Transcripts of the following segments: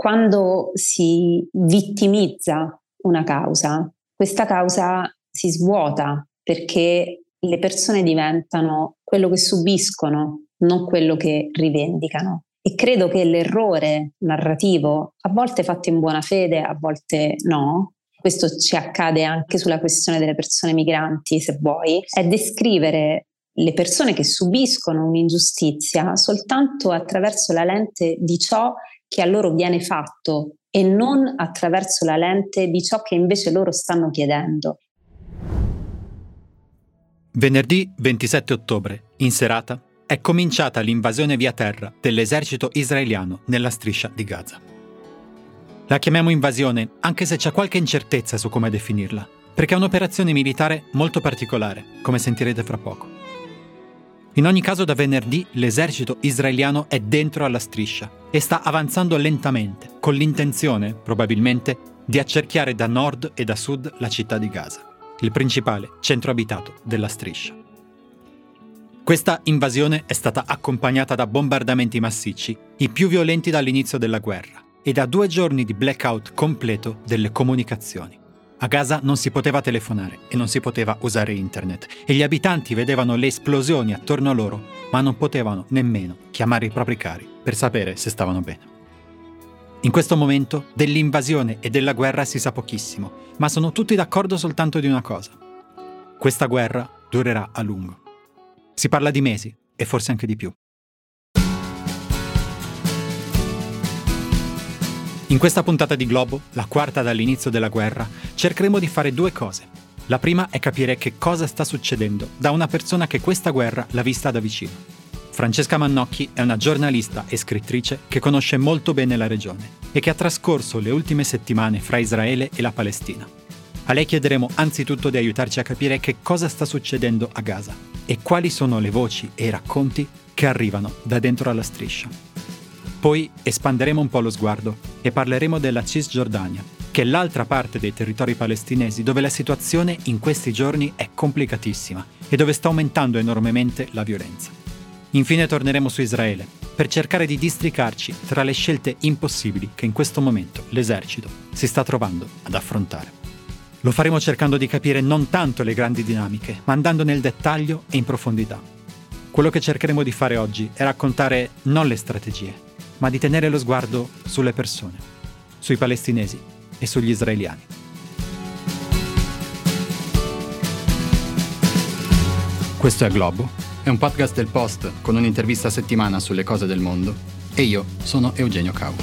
quando si vittimizza una causa, questa causa si svuota perché le persone diventano quello che subiscono, non quello che rivendicano. E credo che l'errore narrativo, a volte fatto in buona fede, a volte no, questo ci accade anche sulla questione delle persone migranti, se vuoi, è descrivere le persone che subiscono un'ingiustizia soltanto attraverso la lente di ciò che a loro viene fatto e non attraverso la lente di ciò che invece loro stanno chiedendo. Venerdì 27 ottobre, in serata, è cominciata l'invasione via terra dell'esercito israeliano nella striscia di Gaza. La chiamiamo invasione, anche se c'è qualche incertezza su come definirla, perché è un'operazione militare molto particolare, come sentirete fra poco. In ogni caso, da venerdì l'esercito israeliano è dentro alla striscia e sta avanzando lentamente, con l'intenzione, probabilmente, di accerchiare da nord e da sud la città di Gaza, il principale centro abitato della striscia. Questa invasione è stata accompagnata da bombardamenti massicci, i più violenti dall'inizio della guerra, e da 2 giorni di blackout completo delle comunicazioni. A Gaza non si poteva telefonare e non si poteva usare internet, e gli abitanti vedevano le esplosioni attorno a loro, ma non potevano nemmeno chiamare i propri cari per sapere se stavano bene. In questo momento dell'invasione e della guerra si sa pochissimo, ma sono tutti d'accordo soltanto di una cosa. Questa guerra durerà a lungo. Si parla di mesi e forse anche di più. In questa puntata di Globo, la quarta dall'inizio della guerra, cercheremo di fare 2 cose. La prima è capire che cosa sta succedendo da una persona che questa guerra l'ha vista da vicino. Francesca Mannocchi è una giornalista e scrittrice che conosce molto bene la regione e che ha trascorso le ultime settimane fra Israele e la Palestina. A lei chiederemo anzitutto di aiutarci a capire che cosa sta succedendo a Gaza e quali sono le voci e i racconti che arrivano da dentro alla striscia. Poi espanderemo un po' lo sguardo e parleremo della Cisgiordania, che è l'altra parte dei territori palestinesi dove la situazione in questi giorni è complicatissima e dove sta aumentando enormemente la violenza. Infine torneremo su Israele per cercare di districarci tra le scelte impossibili che in questo momento l'esercito si sta trovando ad affrontare. Lo faremo cercando di capire non tanto le grandi dinamiche, ma andando nel dettaglio e in profondità. Quello che cercheremo di fare oggi è raccontare non le strategie, ma di tenere lo sguardo sulle persone, sui palestinesi e sugli israeliani. Questo è Globo, è un podcast del Post con un'intervista a settimana sulle cose del mondo, e io sono Eugenio Cau.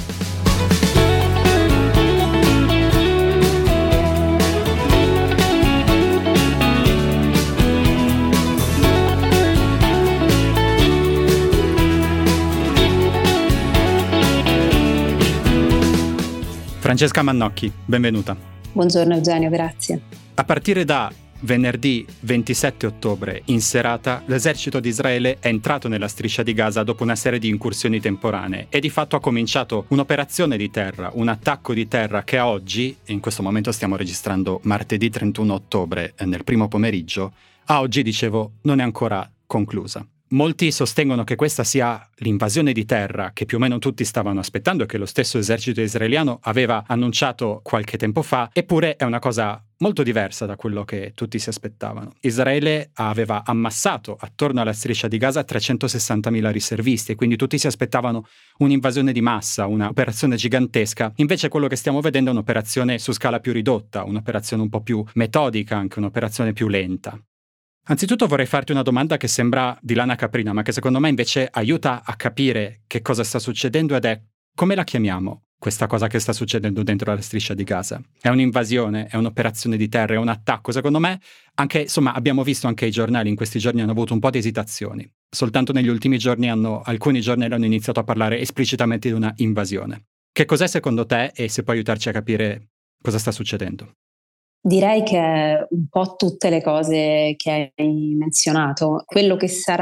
Francesca Mannocchi, benvenuta. Buongiorno Eugenio, grazie. A partire da venerdì 27 ottobre, in serata, l'esercito di Israele è entrato nella striscia di Gaza dopo una serie di incursioni temporanee e di fatto ha cominciato un'operazione di terra, un attacco di terra che a oggi, in questo momento stiamo registrando martedì 31 ottobre, nel primo pomeriggio, a oggi, dicevo, non è ancora conclusa. Molti sostengono che questa sia l'invasione di terra che più o meno tutti stavano aspettando e che lo stesso esercito israeliano aveva annunciato qualche tempo fa, eppure è una cosa molto diversa da quello che tutti si aspettavano. Israele aveva ammassato attorno alla striscia di Gaza 360.000 riservisti e quindi tutti si aspettavano un'invasione di massa, un'operazione gigantesca. Invece quello che stiamo vedendo è un'operazione su scala più ridotta, un'operazione un po' più metodica, anche un'operazione più lenta. Anzitutto vorrei farti una domanda che sembra di lana caprina, ma che secondo me invece aiuta a capire che cosa sta succedendo, ed è: come la chiamiamo questa cosa che sta succedendo dentro la striscia di Gaza? È un'invasione? È un'operazione di terra? È un attacco? Secondo me, anche, insomma, abbiamo visto anche i giornali in questi giorni hanno avuto un po' di esitazioni. Soltanto negli ultimi giorni alcuni giornali hanno iniziato a parlare esplicitamente di una invasione. Che cos'è secondo te, e se puoi aiutarci a capire cosa sta succedendo? Direi che un po' tutte le cose che hai menzionato. Quello che sarà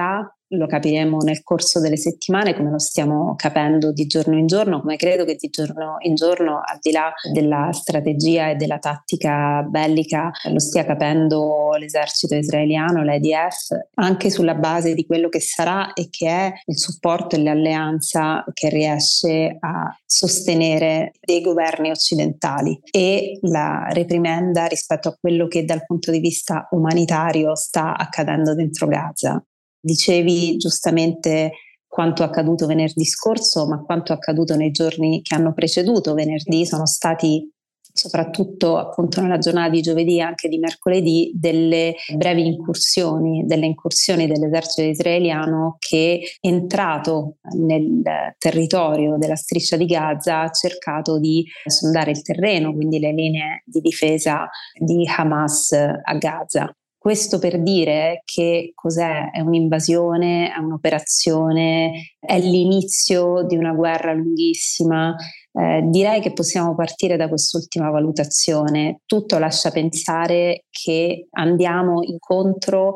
lo capiremo nel corso delle settimane, come lo stiamo capendo di giorno in giorno, come credo che di giorno in giorno, al di là della strategia e della tattica bellica, lo stia capendo l'esercito israeliano, l'IDF, anche sulla base di quello che sarà e che è il supporto e l'alleanza che riesce a sostenere dei governi occidentali e la reprimenda rispetto a quello che dal punto di vista umanitario sta accadendo dentro Gaza. Dicevi giustamente quanto accaduto venerdì scorso, ma quanto accaduto nei giorni che hanno preceduto venerdì sono stati, soprattutto appunto nella giornata di giovedì e anche di mercoledì, delle brevi incursioni dell'esercito israeliano che, entrato nel territorio della striscia di Gaza, ha cercato di sondare il terreno, quindi le linee di difesa di Hamas a Gaza. Questo per dire che cos'è? È un'invasione, è un'operazione, è l'inizio di una guerra lunghissima. Direi che possiamo partire da quest'ultima valutazione. Tutto lascia pensare che andiamo incontro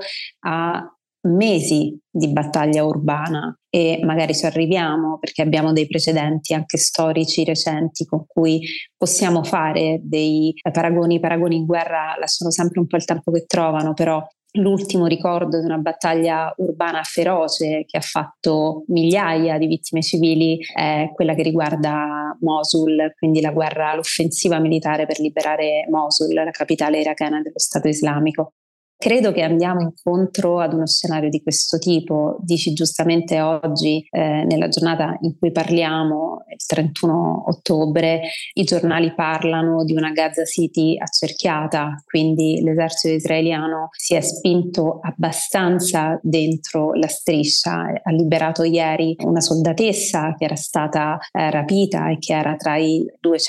a mesi di battaglia urbana e magari ci arriviamo perché abbiamo dei precedenti anche storici recenti con cui possiamo fare dei paragoni. I paragoni in guerra lasciano sempre un po' il tempo che trovano, però l'ultimo ricordo di una battaglia urbana feroce che ha fatto migliaia di vittime civili è quella che riguarda Mosul, quindi l'offensiva militare per liberare Mosul, la capitale irachena dello Stato islamico. Credo che andiamo incontro ad uno scenario di questo tipo. Dici giustamente oggi, nella giornata in cui parliamo, il 31 ottobre, i giornali parlano di una Gaza City accerchiata, quindi l'esercito israeliano si è spinto abbastanza dentro la striscia, ha liberato ieri una soldatessa che era stata rapita e che era tra i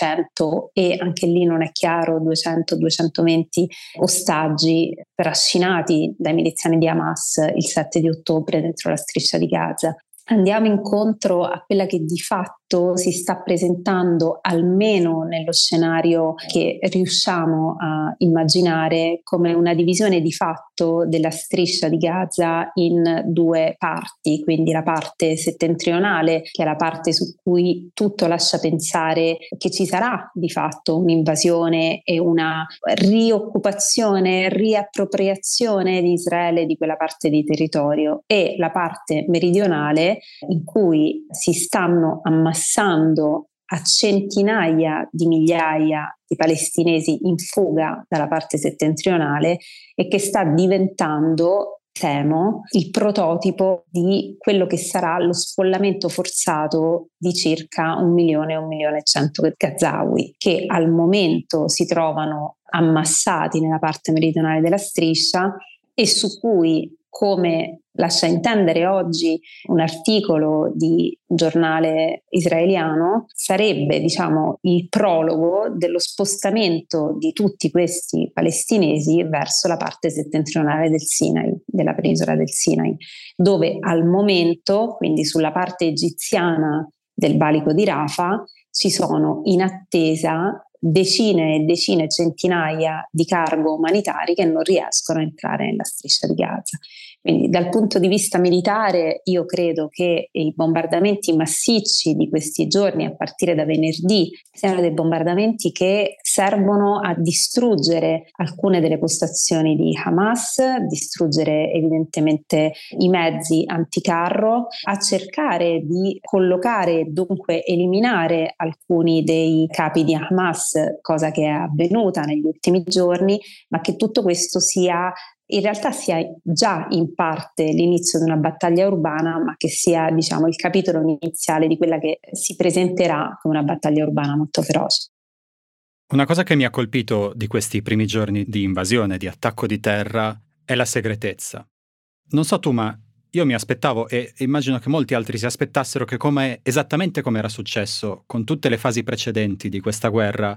200 e anche lì non è chiaro, 200-220 ostaggi trascinati dai miliziani di Hamas il 7 di ottobre dentro la striscia di Gaza. Andiamo incontro a quella che di fatto si sta presentando, almeno nello scenario che riusciamo a immaginare, come una divisione di fatto della striscia di Gaza in due parti, quindi la parte settentrionale, che è la parte su cui tutto lascia pensare che ci sarà di fatto un'invasione e una rioccupazione, riappropriazione di Israele di quella parte di territorio, e la parte meridionale in cui si stanno ammassando a centinaia di migliaia di palestinesi in fuga dalla parte settentrionale e che sta diventando, temo, il prototipo di quello che sarà lo sfollamento forzato di circa 1.100.000 gazawi che al momento si trovano ammassati nella parte meridionale della striscia e su cui, come lascia intendere oggi un articolo di giornale israeliano, sarebbe, il prologo dello spostamento di tutti questi palestinesi verso la parte settentrionale del Sinai, della penisola del Sinai, dove al momento, quindi sulla parte egiziana del valico di Rafah, ci sono in attesa decine e decine, centinaia di cargo umanitari che non riescono a entrare nella striscia di Gaza. Quindi dal punto di vista militare io credo che i bombardamenti massicci di questi giorni, a partire da venerdì, siano dei bombardamenti che servono a distruggere alcune delle postazioni di Hamas, distruggere evidentemente i mezzi anticarro, a cercare di collocare e dunque eliminare alcuni dei capi di Hamas, cosa che è avvenuta negli ultimi giorni, ma che tutto questo in realtà sia già in parte l'inizio di una battaglia urbana, ma che sia, il capitolo iniziale di quella che si presenterà come una battaglia urbana molto feroce. Una cosa che mi ha colpito di questi primi giorni di invasione, di attacco di terra, è la segretezza. Non so tu, ma io mi aspettavo, e immagino che molti altri si aspettassero, che esattamente come era successo con tutte le fasi precedenti di questa guerra,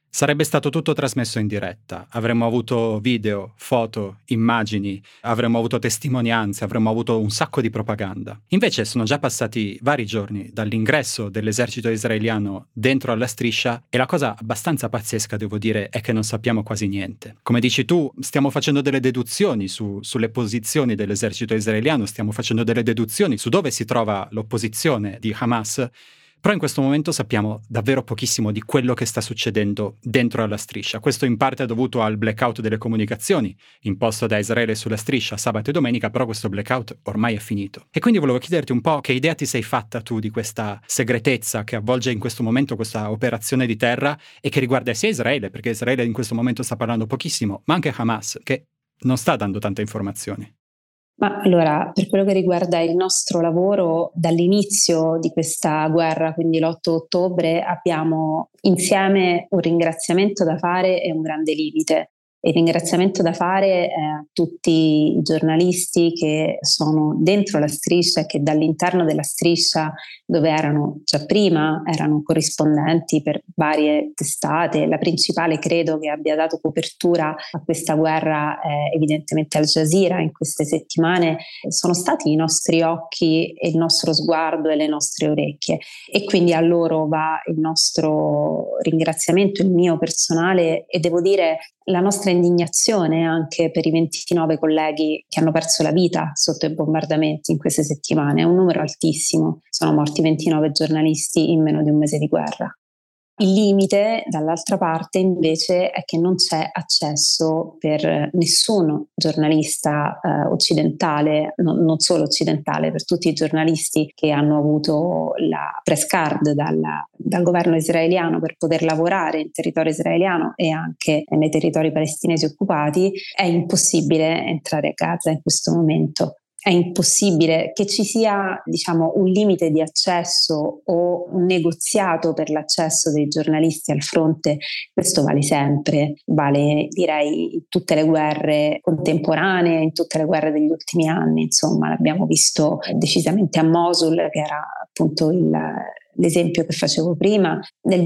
sarebbe stato tutto trasmesso in diretta, avremmo avuto video, foto, immagini, avremmo avuto testimonianze, avremmo avuto un sacco di propaganda. Invece sono già passati vari giorni dall'ingresso dell'esercito israeliano dentro alla striscia e la cosa abbastanza pazzesca, devo dire, è che non sappiamo quasi niente. Come dici tu, stiamo facendo delle deduzioni sulle posizioni dell'esercito israeliano, stiamo facendo delle deduzioni su dove si trova l'opposizione di Hamas. Però in questo momento sappiamo davvero pochissimo di quello che sta succedendo dentro alla striscia. Questo in parte è dovuto al blackout delle comunicazioni imposto da Israele sulla striscia sabato e domenica, però questo blackout ormai è finito. E quindi volevo chiederti un po' che idea ti sei fatta tu di questa segretezza che avvolge in questo momento questa operazione di terra e che riguarda sia Israele, perché Israele in questo momento sta parlando pochissimo, ma anche Hamas, che non sta dando tante informazioni. Ma allora, per quello che riguarda il nostro lavoro, dall'inizio di questa guerra, quindi l'8 ottobre, abbiamo insieme un ringraziamento da fare e un grande limite. Il ringraziamento da fare a tutti i giornalisti che sono dentro la striscia e che dall'interno della striscia, dove erano già prima, erano corrispondenti per varie testate. La principale credo che abbia dato copertura a questa guerra è evidentemente Al Jazeera. In queste settimane sono stati i nostri occhi e il nostro sguardo e le nostre orecchie, e quindi a loro va il nostro ringraziamento, il mio personale, e devo dire la nostra indignazione anche per i 29 colleghi che hanno perso la vita sotto i bombardamenti in queste settimane. È un numero altissimo, sono morti 29 giornalisti in meno di un mese di guerra. Il limite, dall'altra parte, invece, è che non c'è accesso per nessun giornalista occidentale, non solo occidentale, per tutti i giornalisti che hanno avuto la press card dal governo israeliano per poter lavorare in territorio israeliano e anche nei territori palestinesi occupati. È impossibile entrare a Gaza in questo momento. È impossibile che ci sia, un limite di accesso o un negoziato per l'accesso dei giornalisti al fronte. Questo vale sempre, vale direi in tutte le guerre contemporanee, in tutte le guerre degli ultimi anni. Insomma, l'abbiamo visto decisamente a Mosul, che era appunto l'esempio che facevo prima. Nel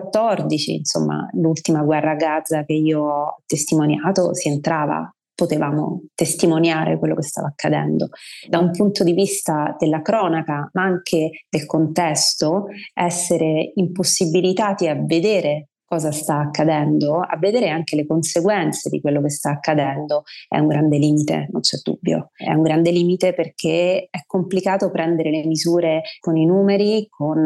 2014, insomma, l'ultima guerra a Gaza che io ho testimoniato, si entrava, potevamo testimoniare quello che stava accadendo. Da un punto di vista della cronaca, ma anche del contesto, essere impossibilitati a vedere cosa sta accadendo, a vedere anche le conseguenze di quello che sta accadendo, è un grande limite, non c'è dubbio. È un grande limite perché è complicato prendere le misure con i numeri, con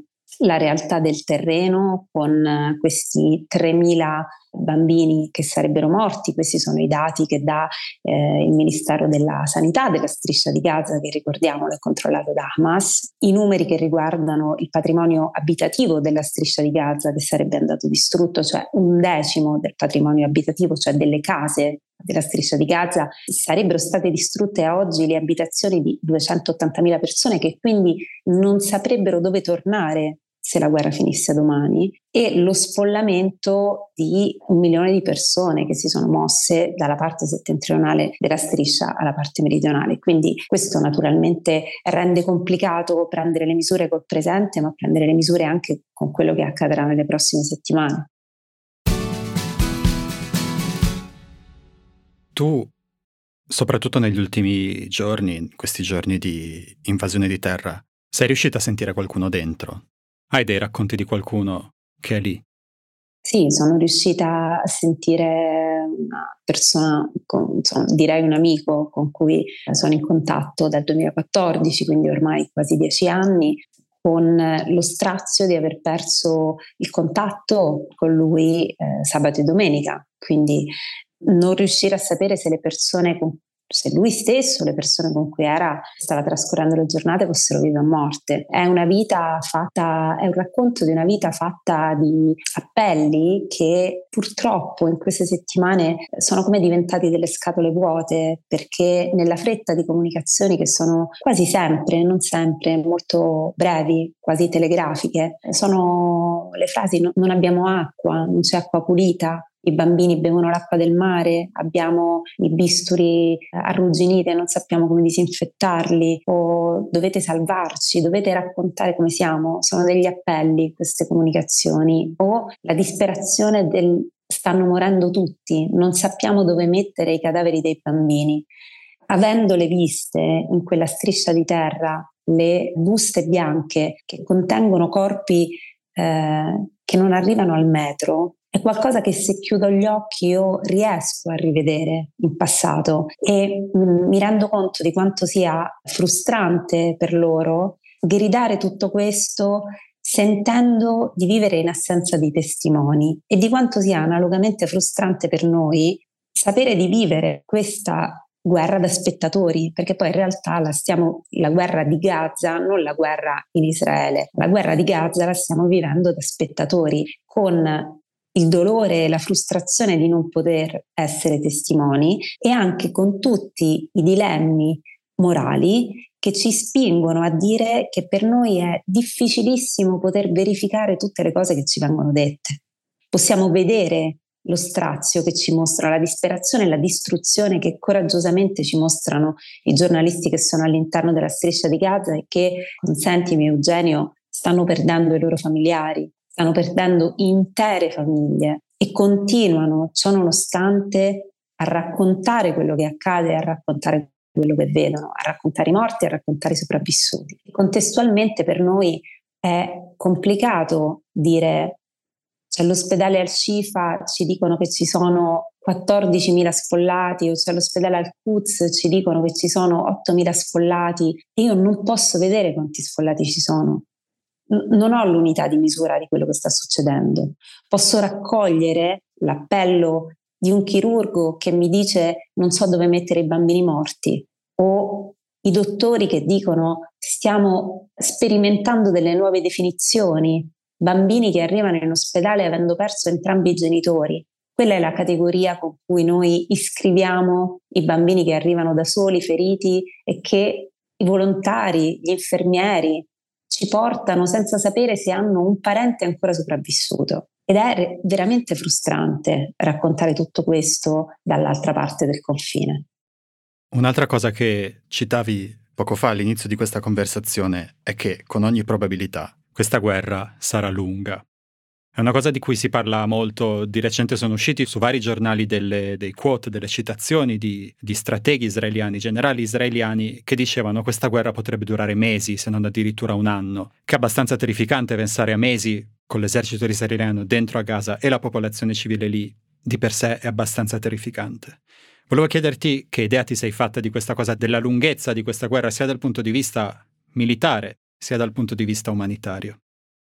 la realtà del terreno, con questi 3.000 bambini che sarebbero morti. Questi sono i dati che dà il Ministero della Sanità della Striscia di Gaza, che ricordiamolo è controllato da Hamas, i numeri che riguardano il patrimonio abitativo della Striscia di Gaza, che sarebbe andato distrutto, cioè 1/10 del patrimonio abitativo, cioè delle case della Striscia di Gaza. Sarebbero state distrutte a oggi le abitazioni di 280.000 persone, che quindi non saprebbero dove tornare se la guerra finisse domani, e lo sfollamento di 1 milione di persone che si sono mosse dalla parte settentrionale della striscia alla parte meridionale. Quindi questo naturalmente rende complicato prendere le misure col presente, ma prendere le misure anche con quello che accadrà nelle prossime settimane. Tu, soprattutto negli ultimi giorni, questi giorni di invasione di terra, sei riuscita a sentire qualcuno dentro? Hai dei racconti di qualcuno che è lì? Sì, sono riuscita a sentire una persona, direi un amico con cui sono in contatto dal 2014, quindi ormai quasi 10 anni, con lo strazio di aver perso il contatto con lui sabato e domenica, quindi non riuscire a sapere se se lui stesso, le persone con cui stava trascorrendo le giornate, fossero vive o morte. È un racconto di una vita fatta di appelli che purtroppo in queste settimane sono come diventati delle scatole vuote, perché nella fretta di comunicazioni che sono quasi sempre, non sempre, molto brevi, quasi telegrafiche, sono le frasi: non abbiamo acqua, non c'è acqua pulita, i bambini bevono l'acqua del mare, abbiamo i bisturi arrugginiti e non sappiamo come disinfettarli, o dovete salvarci, dovete raccontare come siamo. Sono degli appelli queste comunicazioni, o la disperazione del stanno morendo tutti, non sappiamo dove mettere i cadaveri dei bambini. Avendole viste in quella striscia di terra, le buste bianche che contengono corpi che non arrivano al metro, è qualcosa che se chiudo gli occhi io riesco a rivedere in passato e mi rendo conto di quanto sia frustrante per loro gridare tutto questo sentendo di vivere in assenza di testimoni, e di quanto sia analogamente frustrante per noi sapere di vivere questa guerra da spettatori, perché poi in realtà la guerra di Gaza, non la guerra in Israele, la guerra di Gaza la stiamo vivendo da spettatori, con il dolore e la frustrazione di non poter essere testimoni, e anche con tutti i dilemmi morali che ci spingono a dire che per noi è difficilissimo poter verificare tutte le cose che ci vengono dette. Possiamo vedere lo strazio che ci mostra, la disperazione e la distruzione che coraggiosamente ci mostrano i giornalisti che sono all'interno della striscia di Gaza e che, consentimi Eugenio, stanno perdendo i loro familiari, stanno perdendo intere famiglie e continuano, ciò nonostante, a raccontare quello che accade, a raccontare quello che vedono, a raccontare i morti, a raccontare i sopravvissuti. E contestualmente per noi è complicato dire: c'è l'ospedale Al-Shifa, ci dicono che ci sono 14.000 sfollati, o c'è l'ospedale Al-Quds, ci dicono che ci sono 8.000 sfollati, e io non posso vedere quanti sfollati ci sono. Non ho l'unità di misura di quello che sta succedendo. Posso raccogliere l'appello di un chirurgo che mi dice non so dove mettere i bambini morti, o i dottori che dicono stiamo sperimentando delle nuove definizioni, bambini che arrivano in ospedale avendo perso entrambi i genitori. Quella è la categoria con cui noi iscriviamo i bambini che arrivano da soli, feriti, e che i volontari, gli infermieri ci portano senza sapere se hanno un parente ancora sopravvissuto. Ed è veramente frustrante raccontare tutto questo dall'altra parte del confine. Un'altra cosa che citavi poco fa all'inizio di questa conversazione è che, con ogni probabilità, questa guerra sarà lunga. È una cosa di cui si parla molto. Di recente sono usciti su vari giornali dei quote, delle citazioni di strateghi israeliani, generali israeliani, che dicevano che questa guerra potrebbe durare mesi, se non addirittura un anno, che è abbastanza terrificante pensare a mesi con l'esercito israeliano dentro a Gaza e la popolazione civile lì. Di per sé è abbastanza terrificante. Volevo chiederti che idea ti sei fatta di questa cosa, della lunghezza di questa guerra, sia dal punto di vista militare, sia dal punto di vista umanitario.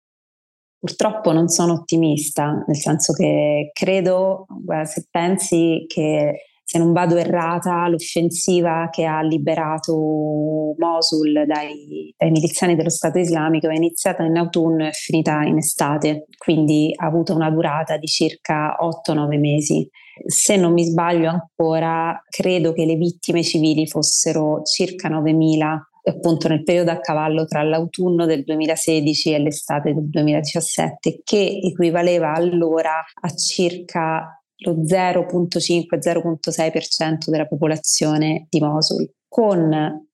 Purtroppo non sono ottimista, nel senso che credo, se pensi che, se non vado errata, l'offensiva che ha liberato Mosul dai miliziani dello Stato Islamico è iniziata in autunno e è finita in estate, quindi ha avuto una durata di circa 8-9 mesi. Se non mi sbaglio ancora, credo che le vittime civili fossero circa 9.000, appunto nel periodo a cavallo tra l'autunno del 2016 e l'estate del 2017, che equivaleva allora a circa lo 0,5-0,6% della popolazione di Mosul, con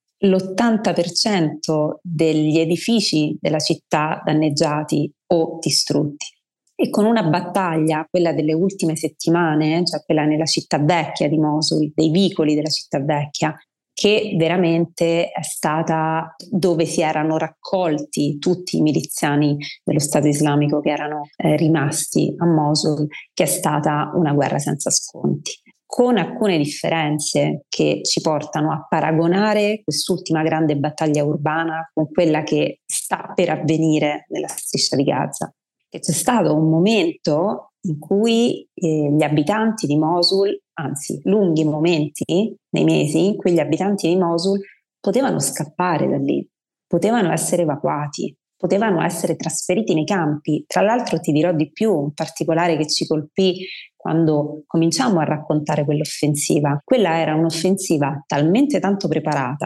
l'80% degli edifici della città danneggiati o distrutti. E con una battaglia, quella delle ultime settimane, cioè quella nella città vecchia di Mosul, dei vicoli della città vecchia, che veramente è stata dove si erano raccolti tutti i miliziani dello Stato Islamico che erano rimasti a Mosul, che è stata una guerra senza sconti, con alcune differenze che ci portano a paragonare quest'ultima grande battaglia urbana con quella che sta per avvenire nella striscia di Gaza. Che c'è stato un momento in cui gli abitanti di Mosul, anzi lunghi momenti nei mesi in cui gli abitanti di Mosul potevano scappare da lì, potevano essere evacuati, potevano essere trasferiti nei campi. Tra l'altro ti dirò di più, un particolare che ci colpì quando cominciamo a raccontare quell'offensiva. Quella era un'offensiva talmente tanto preparata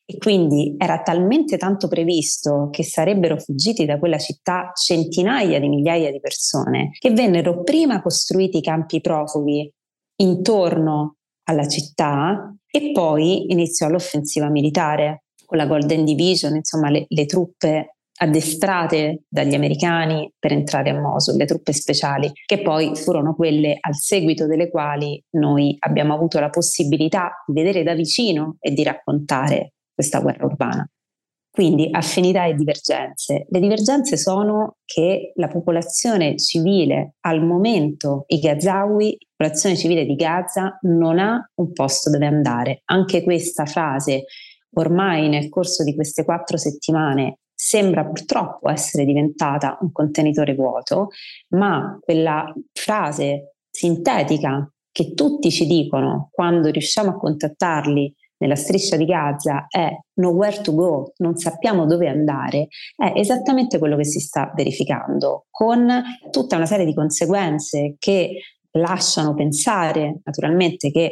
e quindi era talmente tanto previsto che sarebbero fuggiti da quella città centinaia di migliaia di persone, che vennero prima costruiti i campi profughi intorno alla città e poi iniziò l'offensiva militare con la Golden Division, insomma le truppe addestrate dagli americani per entrare a Mosul, le truppe speciali, che poi furono quelle al seguito delle quali noi abbiamo avuto la possibilità di vedere da vicino e di raccontare questa guerra urbana. Quindi affinità e divergenze. Le divergenze sono che la popolazione civile al momento, i Gazawi, la popolazione civile di Gaza non ha un posto dove andare. Anche questa frase ormai nel corso di queste 4 settimane sembra purtroppo essere diventata un contenitore vuoto, ma quella frase sintetica che tutti ci dicono quando riusciamo a contattarli nella striscia di Gaza è nowhere to go, non sappiamo dove andare, è esattamente quello che si sta verificando, con tutta una serie di conseguenze che lasciano pensare naturalmente che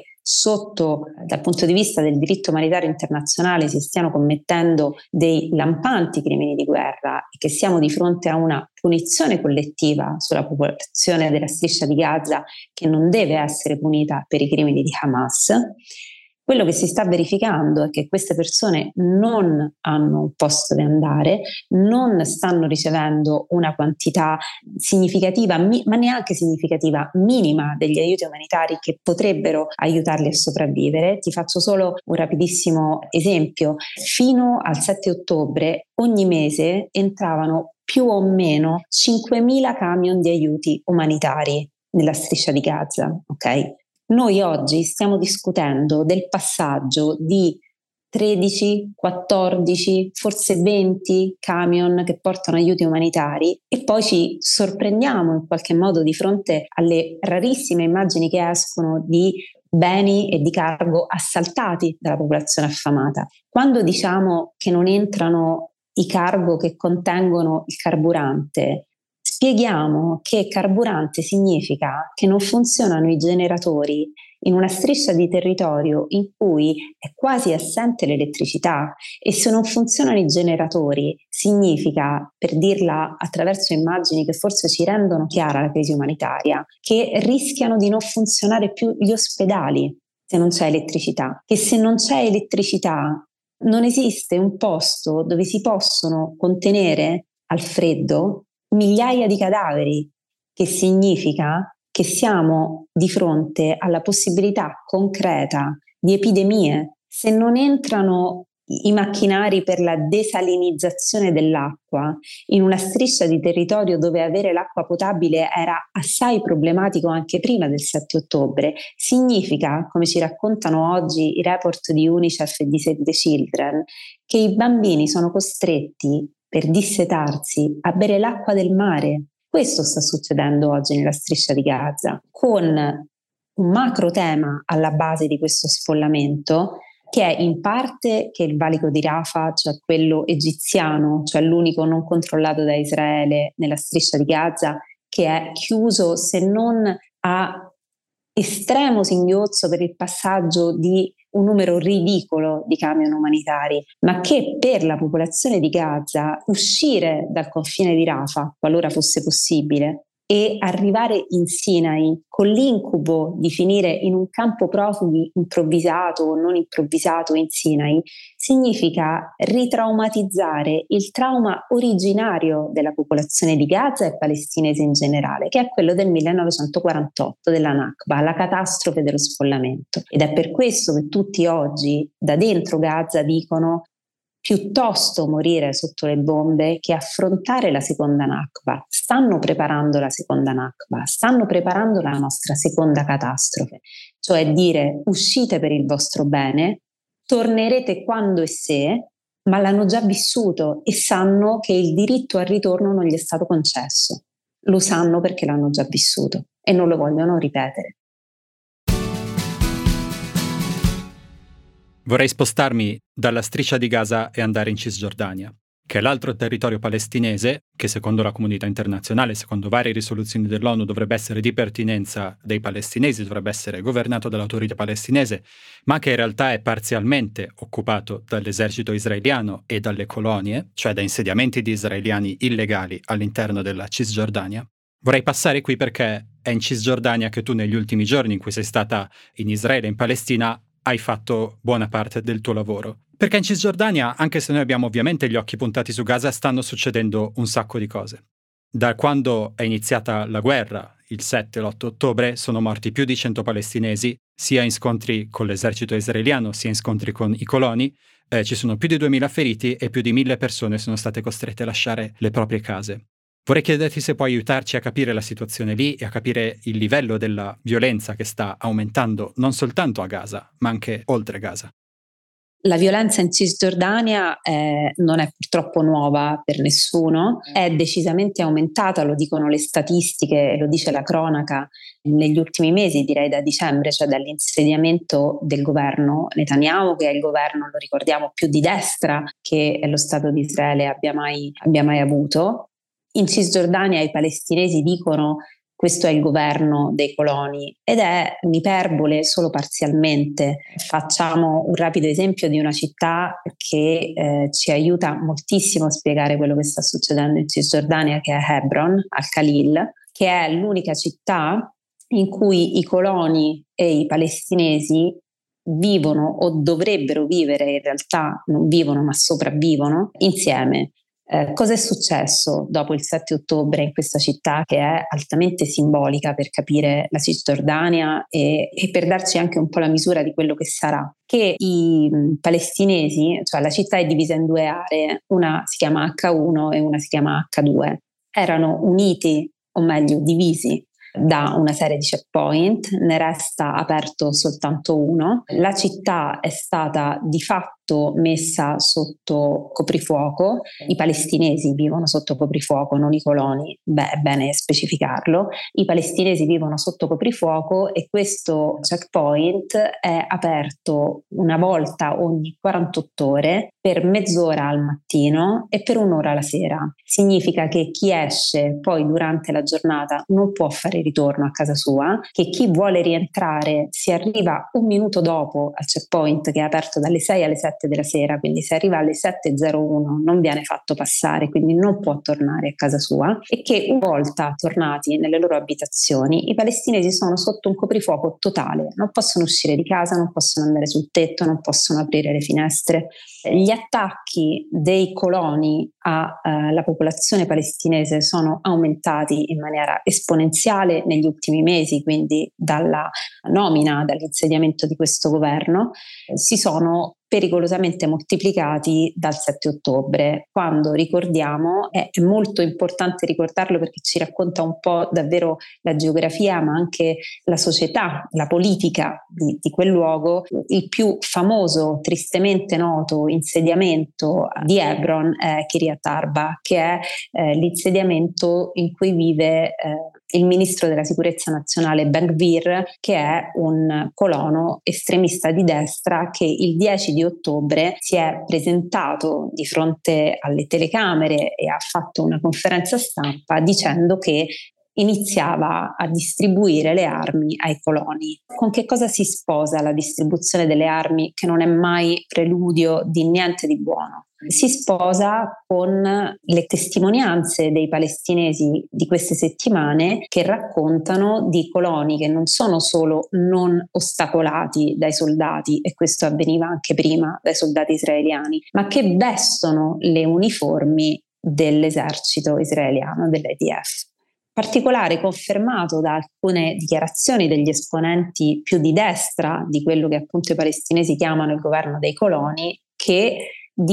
dal punto di vista del diritto umanitario internazionale si stiano commettendo dei lampanti crimini di guerra e che siamo di fronte a una punizione collettiva sulla popolazione della striscia di Gaza che non deve essere punita per i crimini di Hamas. Quello che si sta verificando è che queste persone non hanno un posto dove andare, non stanno ricevendo una quantità significativa, ma neanche significativa, minima degli aiuti umanitari che potrebbero aiutarli a sopravvivere. Ti faccio solo un rapidissimo esempio. Fino al 7 ottobre ogni mese entravano più o meno 5.000 camion di aiuti umanitari nella striscia di Gaza, ok? Noi oggi stiamo discutendo del passaggio di 13, 14, forse 20 camion che portano aiuti umanitari e poi ci sorprendiamo in qualche modo di fronte alle rarissime immagini che escono di beni e di cargo assaltati dalla popolazione affamata. Quando diciamo che non entrano i cargo che contengono il carburante, spieghiamo che carburante significa che non funzionano i generatori in una striscia di territorio in cui è quasi assente l'elettricità, e se non funzionano i generatori significa, per dirla attraverso immagini che forse ci rendono chiara la crisi umanitaria, che rischiano di non funzionare più gli ospedali se non c'è elettricità, che se non c'è elettricità non esiste un posto dove si possono contenere al freddo migliaia di cadaveri, che significa che siamo di fronte alla possibilità concreta di epidemie. Se non entrano i macchinari per la desalinizzazione dell'acqua in una striscia di territorio dove avere l'acqua potabile era assai problematico anche prima del 7 ottobre, significa, come ci raccontano oggi i report di UNICEF e di Save the Children, che i bambini sono costretti per dissetarsi a bere l'acqua del mare. Questo sta succedendo oggi nella striscia di Gaza, con un macro tema alla base di questo sfollamento, che è in parte che il valico di Rafah, cioè quello egiziano, cioè l'unico non controllato da Israele nella striscia di Gaza, che è chiuso se non a estremo singhiozzo per il passaggio di un numero ridicolo di camion umanitari, ma che per la popolazione di Gaza uscire dal confine di Rafah, qualora fosse possibile, e arrivare in Sinai con l'incubo di finire in un campo profughi improvvisato o non improvvisato in Sinai, significa ritraumatizzare il trauma originario della popolazione di Gaza e palestinese in generale, che è quello del 1948, della Nakba, la catastrofe dello sfollamento. Ed è per questo che tutti oggi da dentro Gaza dicono: piuttosto morire sotto le bombe che affrontare la seconda Nakba. Stanno preparando la seconda Nakba, stanno preparando la nostra seconda catastrofe, cioè dire: uscite per il vostro bene, tornerete quando e se, ma l'hanno già vissuto e sanno che il diritto al ritorno non gli è stato concesso. Lo sanno perché l'hanno già vissuto e non lo vogliono ripetere. Vorrei spostarmi dalla striscia di Gaza e andare in Cisgiordania. che è l'altro territorio palestinese, che secondo la comunità internazionale, secondo varie risoluzioni dell'ONU, dovrebbe essere di pertinenza dei palestinesi, dovrebbe essere governato dall'autorità palestinese, ma che in realtà è parzialmente occupato dall'esercito israeliano e dalle colonie, cioè da insediamenti di israeliani illegali all'interno della Cisgiordania. Vorrei passare qui perché è in Cisgiordania che tu negli ultimi giorni in cui sei stata in Israele e in Palestina hai fatto buona parte del tuo lavoro. Perché in Cisgiordania, anche se noi abbiamo ovviamente gli occhi puntati su Gaza, stanno succedendo un sacco di cose. Da quando è iniziata la guerra, il 7 e l'8 ottobre, sono morti più di 100 palestinesi, sia in scontri con l'esercito israeliano, sia in scontri con i coloni. Ci sono più di 2000 feriti e più di 1000 persone sono state costrette a lasciare le proprie case. Vorrei chiederti se puoi aiutarci a capire la situazione lì e a capire il livello della violenza che sta aumentando non soltanto a Gaza, ma anche oltre Gaza. La violenza in Cisgiordania non è purtroppo nuova per nessuno, è decisamente aumentata, lo dicono le statistiche, lo dice la cronaca, negli ultimi mesi, direi da dicembre, cioè dall'insediamento del governo Netanyahu, che è il governo, lo ricordiamo, più di destra che lo Stato di Israele abbia mai avuto. In Cisgiordania i palestinesi dicono questo è il governo dei coloni ed è un'iperbole solo parzialmente. Facciamo un rapido esempio di una città che ci aiuta moltissimo a spiegare quello che sta succedendo in Cisgiordania, che è Hebron, al-Khalil, che è l'unica città in cui i coloni e i palestinesi vivono o dovrebbero vivere, in realtà non vivono ma sopravvivono, insieme. Cosa è successo dopo il 7 ottobre in questa città che è altamente simbolica per capire la Cisgiordania e per darci anche un po' la misura di quello che sarà? Che i palestinesi, cioè la città è divisa in due aree, una si chiama H1 e una si chiama H2, erano uniti, o meglio divisi, da una serie di checkpoint, ne resta aperto soltanto uno. La città è stata di fatto messa sotto coprifuoco, i palestinesi vivono sotto coprifuoco, non i coloni, è bene specificarlo, i palestinesi vivono sotto coprifuoco e questo checkpoint è aperto una volta ogni 48 ore per mezz'ora al mattino e per un'ora la sera. Significa che chi esce poi durante la giornata non può fare ritorno a casa sua, che chi vuole rientrare si arriva un minuto dopo al checkpoint che è aperto dalle 6 alle 7 della sera, quindi se arriva alle 7:01 non viene fatto passare, quindi non può tornare a casa sua, e che una volta tornati nelle loro abitazioni i palestinesi sono sotto un coprifuoco totale, non possono uscire di casa, non possono andare sul tetto, non possono aprire le finestre. Gli attacchi dei coloni alla popolazione palestinese sono aumentati in maniera esponenziale negli ultimi mesi, quindi dalla nomina, dall'insediamento di questo governo, si sono pericolosamente moltiplicati dal 7 ottobre, quando ricordiamo, è molto importante ricordarlo perché ci racconta un po' davvero la geografia ma anche la società, la politica di quel luogo. Il più famoso, tristemente noto insediamento di Hebron è Kiryat Arba, che è l'insediamento in cui vive il ministro della sicurezza nazionale Ben Gvir, che è un colono estremista di destra che il 10 di ottobre si è presentato di fronte alle telecamere e ha fatto una conferenza stampa dicendo che iniziava a distribuire le armi ai coloni. Con che cosa si sposa la distribuzione delle armi, che non è mai preludio di niente di buono? Si sposa con le testimonianze dei palestinesi di queste settimane che raccontano di coloni che non sono solo non ostacolati dai soldati, e questo avveniva anche prima dai soldati israeliani, ma che vestono le uniformi dell'esercito israeliano, dell'IDF. Particolare confermato da alcune dichiarazioni degli esponenti più di destra di quello che appunto i palestinesi chiamano il governo dei coloni, che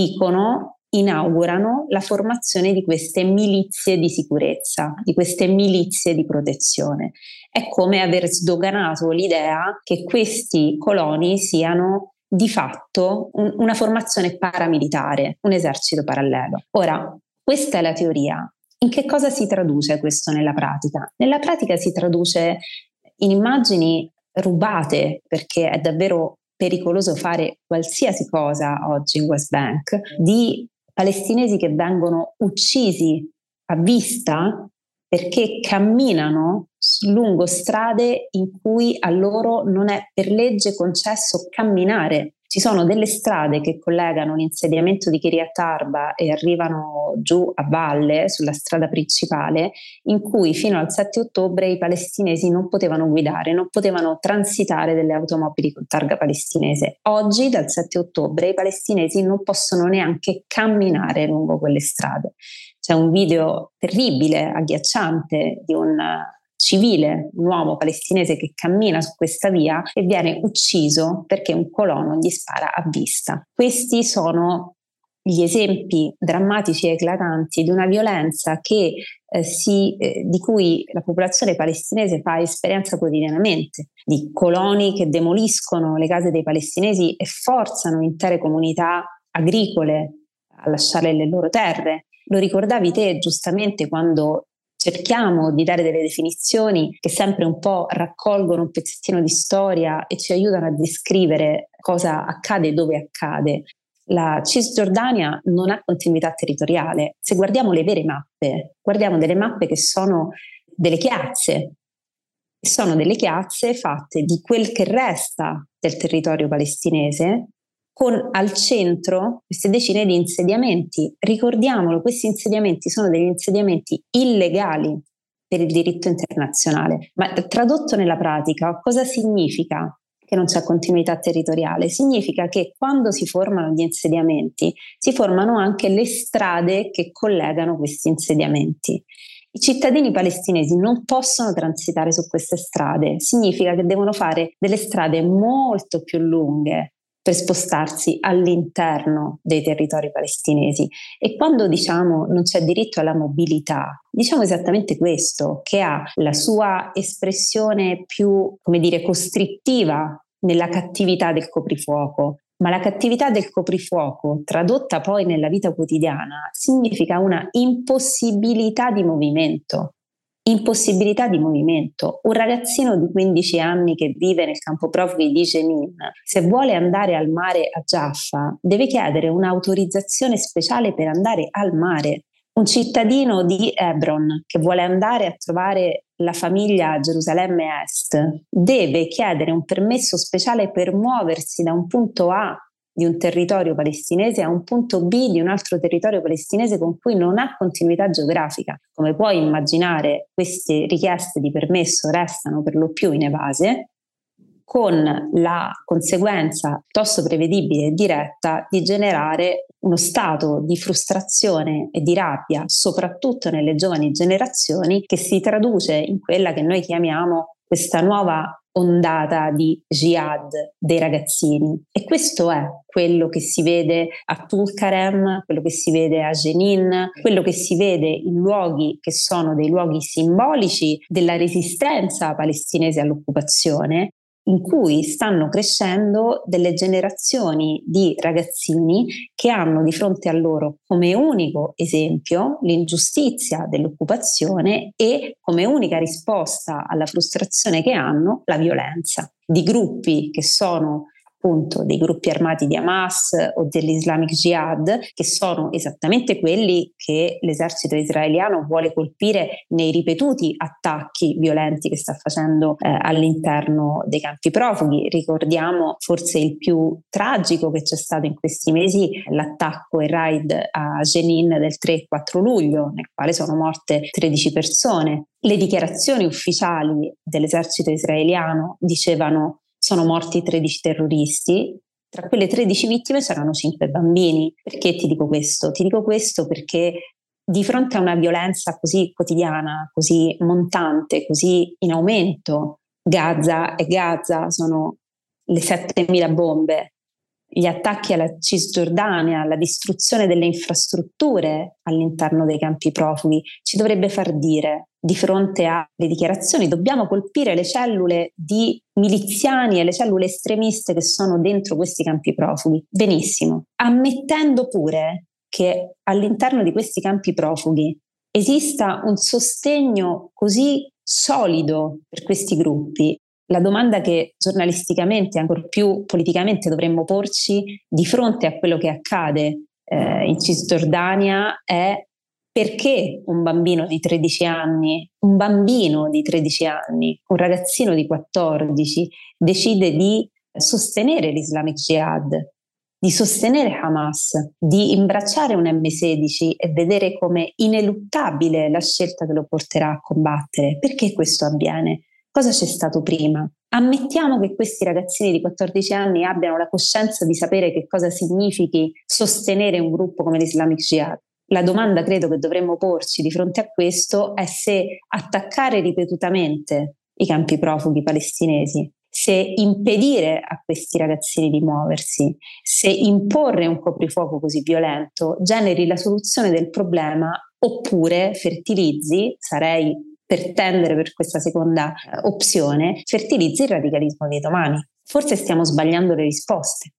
inaugurano la formazione di queste milizie di sicurezza, di queste milizie di protezione. È come aver sdoganato l'idea che questi coloni siano di fatto una formazione paramilitare, un esercito parallelo. Ora, questa è la teoria. In che cosa si traduce questo nella pratica? Nella pratica si traduce in immagini rubate, perché è davvero pericoloso fare qualsiasi cosa oggi in West Bank, di palestinesi che vengono uccisi a vista perché camminano lungo strade in cui a loro non è per legge concesso camminare. Ci sono delle strade che collegano l'insediamento di Kiryat Arba e arrivano giù a valle sulla strada principale, in cui fino al 7 ottobre i palestinesi non potevano guidare, non potevano transitare delle automobili con targa palestinese. Oggi, dal 7 ottobre, i palestinesi non possono neanche camminare lungo quelle strade. C'è un video terribile, agghiacciante, di un civile, un uomo palestinese che cammina su questa via e viene ucciso perché un colono gli spara a vista. Questi sono gli esempi drammatici e eclatanti di una violenza che di cui la popolazione palestinese fa esperienza quotidianamente, di coloni che demoliscono le case dei palestinesi e forzano intere comunità agricole a lasciare le loro terre. Lo ricordavi te giustamente quando cerchiamo di dare delle definizioni che sempre un po' raccolgono un pezzettino di storia e ci aiutano a descrivere cosa accade e dove accade. La Cisgiordania non ha continuità territoriale. Se guardiamo le vere mappe, guardiamo delle mappe che sono delle chiazze fatte di quel che resta del territorio palestinese, con al centro queste decine di insediamenti. Ricordiamolo, questi insediamenti sono degli insediamenti illegali per il diritto internazionale. Ma tradotto nella pratica, cosa significa che non c'è continuità territoriale? Significa che quando si formano gli insediamenti, si formano anche le strade che collegano questi insediamenti. I cittadini palestinesi non possono transitare su queste strade, significa che devono fare delle strade molto più lunghe per spostarsi all'interno dei territori palestinesi. E quando diciamo non c'è diritto alla mobilità, diciamo esattamente questo, che ha la sua espressione più, costrittiva nella cattività del coprifuoco. Ma la cattività del coprifuoco, tradotta poi nella vita quotidiana, significa una impossibilità di movimento. Impossibilità di movimento. Un ragazzino di 15 anni che vive nel campo profughi di Jenin, se vuole andare al mare a Jaffa, deve chiedere un'autorizzazione speciale per andare al mare. Un cittadino di Hebron che vuole andare a trovare la famiglia a Gerusalemme Est deve chiedere un permesso speciale per muoversi da un punto A di un territorio palestinese a un punto B di un altro territorio palestinese con cui non ha continuità geografica. Come puoi immaginare, queste richieste di permesso restano per lo più inevase, con la conseguenza piuttosto prevedibile e diretta di generare uno stato di frustrazione e di rabbia, soprattutto nelle giovani generazioni, che si traduce in quella che noi chiamiamo questa nuova ondata di jihad dei ragazzini. E questo è quello che si vede a Tulkarem, quello che si vede a Jenin, quello che si vede in luoghi che sono dei luoghi simbolici della resistenza palestinese all'occupazione, in cui stanno crescendo delle generazioni di ragazzini che hanno di fronte a loro come unico esempio l'ingiustizia dell'occupazione e come unica risposta alla frustrazione che hanno la violenza di gruppi che sono appunto dei gruppi armati di Hamas o dell'Islamic Jihad, che sono esattamente quelli che l'esercito israeliano vuole colpire nei ripetuti attacchi violenti che sta facendo all'interno dei campi profughi. Ricordiamo forse il più tragico che c'è stato in questi mesi, l'attacco e il raid a Jenin del 3 e 4 luglio, nel quale sono morte 13 persone. Le dichiarazioni ufficiali dell'esercito israeliano dicevano sono morti 13 terroristi, tra quelle 13 vittime c'erano 5 bambini. Perché ti dico questo? Ti dico questo perché di fronte a una violenza così quotidiana, così montante, così in aumento, Gaza è Gaza, sono le 7.000 bombe, gli attacchi alla Cisgiordania, la distruzione delle infrastrutture all'interno dei campi profughi, ci dovrebbe far dire, di fronte alle dichiarazioni, dobbiamo colpire le cellule di miliziani e le cellule estremiste che sono dentro questi campi profughi. Benissimo, ammettendo pure che all'interno di questi campi profughi esista un sostegno così solido per questi gruppi, la domanda che giornalisticamente e ancor più politicamente dovremmo porci di fronte a quello che accade in Cisgiordania è perché un bambino di 13 anni, un ragazzino di 14 decide di sostenere l'Islamic Jihad, di sostenere Hamas, di imbracciare un M16 e vedere come ineluttabile la scelta che lo porterà a combattere. Perché questo avviene? Cosa c'è stato prima? Ammettiamo che questi ragazzini di 14 anni abbiano la coscienza di sapere che cosa significhi sostenere un gruppo come l'Islamic Jihad. La domanda credo che dovremmo porci di fronte a questo è se attaccare ripetutamente i campi profughi palestinesi, se impedire a questi ragazzini di muoversi, se imporre un coprifuoco così violento generi la soluzione del problema oppure fertilizzi, sarei per tendere per questa seconda opzione, fertilizzi il radicalismo di domani. Forse stiamo sbagliando le risposte.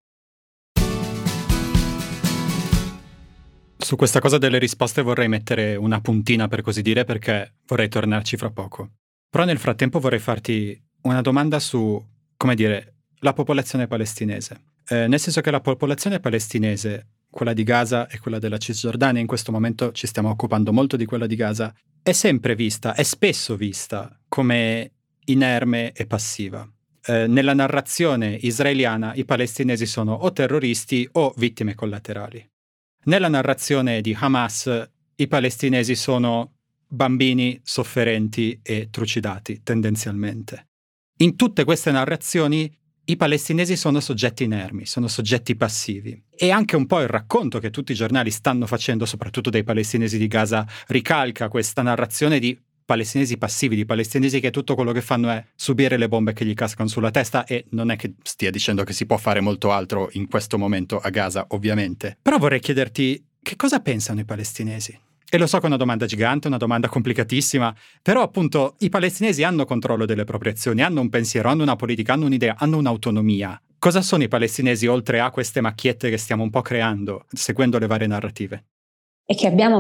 Su questa cosa delle risposte vorrei mettere una puntina, per così dire, perché vorrei tornarci fra poco. Però nel frattempo vorrei farti una domanda su, come dire, la popolazione palestinese. Nel senso che la popolazione palestinese, quella di Gaza e quella della Cisgiordania, in questo momento ci stiamo occupando molto di quella di Gaza, è sempre vista, è spesso vista come inerme e passiva. Nella narrazione israeliana i palestinesi sono o terroristi o vittime collaterali. Nella narrazione di Hamas i palestinesi sono bambini sofferenti e trucidati, tendenzialmente. In tutte queste narrazioni i palestinesi sono soggetti inermi, sono soggetti passivi. E anche un po' il racconto che tutti i giornali stanno facendo, soprattutto dei palestinesi di Gaza, ricalca questa narrazione di palestinesi passivi, di palestinesi che tutto quello che fanno è subire le bombe che gli cascano sulla testa, e non è che stia dicendo che si può fare molto altro in questo momento a Gaza, ovviamente. Però vorrei chiederti che cosa pensano i palestinesi? E lo so che è una domanda gigante, una domanda complicatissima, però appunto i palestinesi hanno controllo delle proprie azioni, hanno un pensiero, hanno una politica, hanno un'idea, hanno un'autonomia. Cosa sono i palestinesi oltre a queste macchiette che stiamo un po' creando, seguendo le varie narrative? E che abbiamo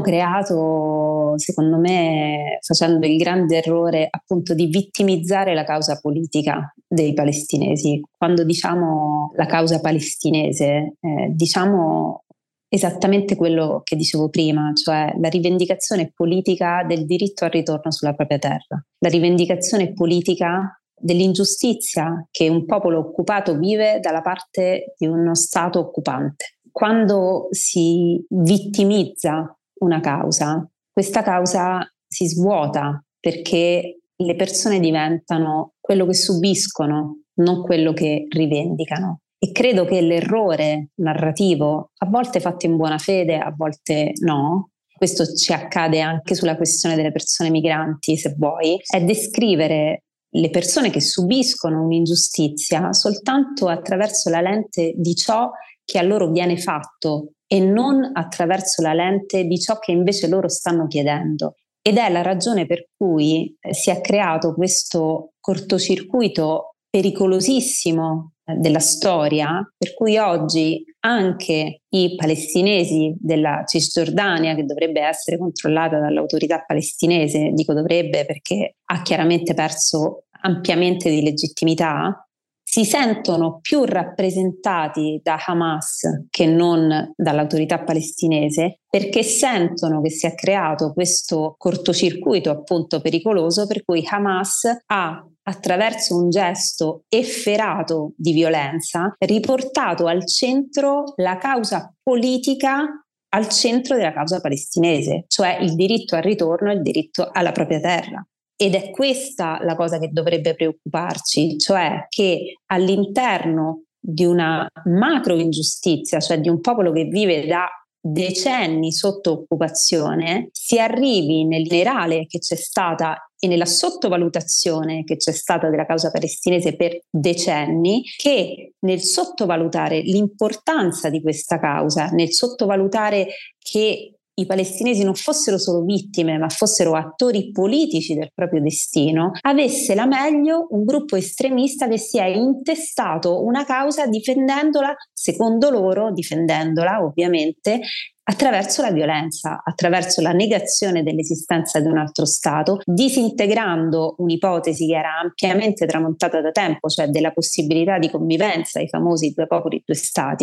creato, secondo me, facendo il grande errore appunto di vittimizzare la causa politica dei palestinesi. Quando diciamo la causa palestinese, diciamo esattamente quello che dicevo prima, cioè la rivendicazione politica del diritto al ritorno sulla propria terra, la rivendicazione politica dell'ingiustizia che un popolo occupato vive dalla parte di uno Stato occupante. Quando si vittimizza una causa, questa causa si svuota perché le persone diventano quello che subiscono, non quello che rivendicano. E credo che l'errore narrativo, a volte fatto in buona fede, a volte no, questo ci accade anche sulla questione delle persone migranti, se vuoi, è descrivere le persone che subiscono un'ingiustizia soltanto attraverso la lente di ciò che a loro viene fatto e non attraverso la lente di ciò che invece loro stanno chiedendo. Ed è la ragione per cui si è creato questo cortocircuito pericolosissimo della storia, per cui oggi anche i palestinesi della Cisgiordania, che dovrebbe essere controllata dall'autorità palestinese, dico dovrebbe perché ha chiaramente perso ampiamente di legittimità, si sentono più rappresentati da Hamas che non dall'autorità palestinese, perché sentono che si è creato questo cortocircuito appunto pericoloso per cui Hamas ha, attraverso un gesto efferato di violenza, riportato al centro la causa politica, al centro della causa palestinese, cioè il diritto al ritorno e il diritto alla propria terra. Ed è questa la cosa che dovrebbe preoccuparci, cioè che all'interno di una macro ingiustizia, cioè di un popolo che vive da decenni sotto occupazione, si arrivi nel generale che c'è stata e nella sottovalutazione che c'è stata della causa palestinese per decenni, che nel sottovalutare l'importanza di questa causa, nel sottovalutare che i palestinesi non fossero solo vittime, ma fossero attori politici del proprio destino, avesse la meglio un gruppo estremista che si è intestato una causa difendendola, secondo loro, difendendola ovviamente, attraverso la violenza, attraverso la negazione dell'esistenza di un altro Stato, disintegrando un'ipotesi che era ampiamente tramontata da tempo, cioè della possibilità di convivenza, i famosi due popoli, due Stati,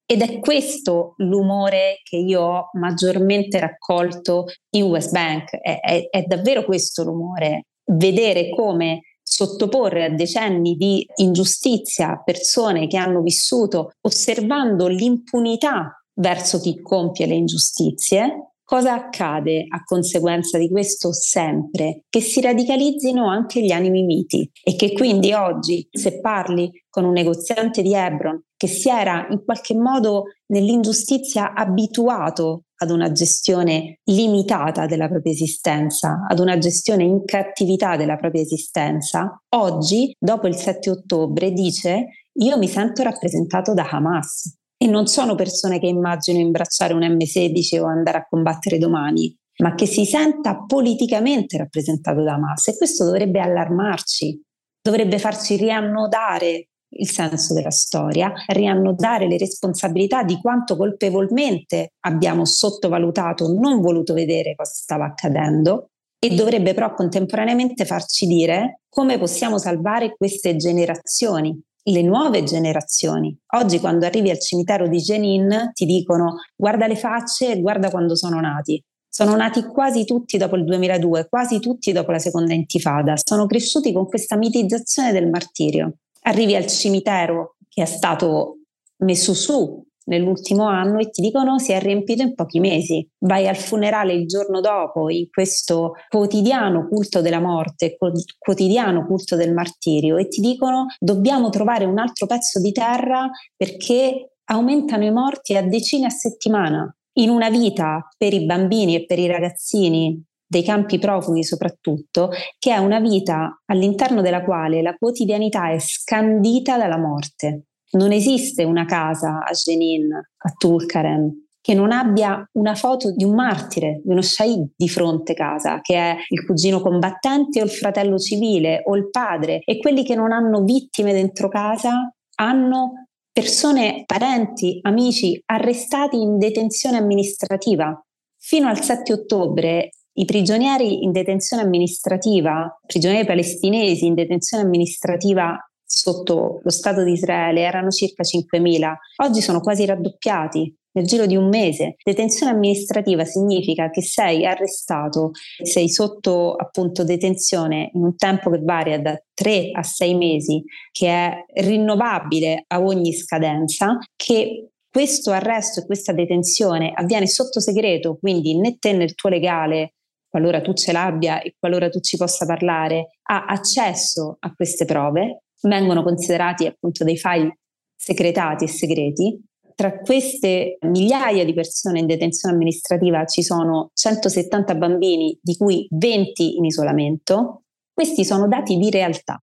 Ed è questo l'umore che io ho maggiormente raccolto in West Bank, è davvero questo l'umore, vedere come sottoporre a decenni di ingiustizia persone che hanno vissuto osservando l'impunità verso chi compie le ingiustizie. Cosa accade a conseguenza di questo sempre? Che si radicalizzino anche gli animi miti e che quindi oggi, se parli con un negoziante di Hebron che si era in qualche modo nell'ingiustizia abituato ad una gestione limitata della propria esistenza, ad una gestione in cattività della propria esistenza, oggi, dopo il 7 ottobre, dice: io mi sento rappresentato da Hamas. E non sono persone che immagino imbracciare un M16 o andare a combattere domani, ma che si senta politicamente rappresentato da Hamas. E questo dovrebbe allarmarci, dovrebbe farci riannodare il senso della storia, riannodare le responsabilità di quanto colpevolmente abbiamo sottovalutato, non voluto vedere cosa stava accadendo, e dovrebbe però contemporaneamente farci dire come possiamo salvare queste generazioni, le nuove generazioni. Oggi quando arrivi al cimitero di Jenin ti dicono: guarda le facce e guarda quando sono nati. Sono nati quasi tutti dopo il 2002, quasi tutti dopo la seconda intifada, sono cresciuti con questa mitizzazione del martirio. Arrivi al cimitero che è stato messo su nell'ultimo anno e ti dicono si è riempito in pochi mesi. Vai al funerale il giorno dopo in questo quotidiano culto della morte, quotidiano culto del martirio, e ti dicono dobbiamo trovare un altro pezzo di terra perché aumentano i morti a decine a settimana. In una vita per i bambini e per i ragazzini dei campi profughi soprattutto, che è una vita all'interno della quale la quotidianità è scandita dalla morte. Non esiste una casa a Jenin, a Tulkarem, che non abbia una foto di un martire, di uno shahid di fronte casa, che è il cugino combattente o il fratello civile o il padre, e quelli che non hanno vittime dentro casa hanno persone, parenti, amici arrestati in detenzione amministrativa. Fino al 7 ottobre i prigionieri in detenzione amministrativa, prigionieri palestinesi in detenzione amministrativa sotto lo Stato di Israele erano circa 5.000, oggi sono quasi raddoppiati nel giro di un mese. Detenzione amministrativa significa che sei arrestato, sei sotto appunto detenzione in un tempo che varia da 3 a 6 mesi, che è rinnovabile a ogni scadenza, che questo arresto e questa detenzione avviene sotto segreto, quindi né te né il tuo legale, qualora tu ce l'abbia e qualora tu ci possa parlare, ha accesso a queste prove, vengono considerati appunto dei file secretati e segreti. Tra queste migliaia di persone in detenzione amministrativa ci sono 170 bambini, di cui 20 in isolamento. Questi sono dati di realtà.